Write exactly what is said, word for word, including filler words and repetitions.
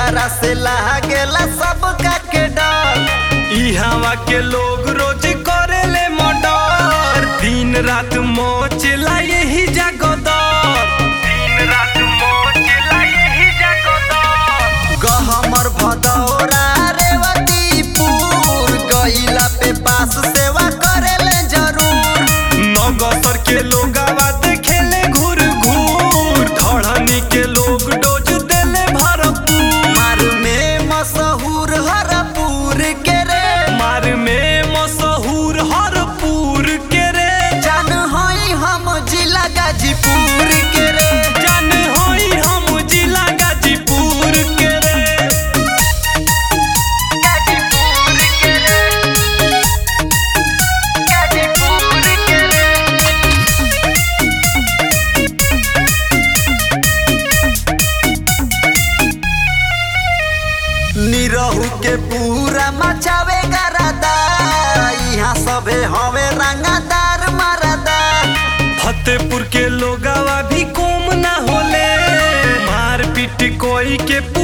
एकरा से लागेला सबका के डर। इहावा के लोग रोज करेले मर्डर, दिन रात मोचला यही जगदर, दिन रात मोचला यही जगदर। गहमर भदौरा रेवतीपुर गइला पे पास सेवा करेले जरूर। नगसर के लोग देखेले घूर घूर, धड़नी के लोग डोज देले भरपूर। मार में मशहूर हरपुर के रे, मार में मशहूर हरपुर के रे। जान होई हम जिला गाजीपुर के रे, जान होई हम जिला गाजीपुर के रे। गाजीपुर के रे, गाजीपुर के रे। निरहू के पूरा मचावे गरादा, यहाँ सबे हवे रंगादार मरदा। फतेहपुर के लोगवा भी कम ना होले, मार पीट कोई के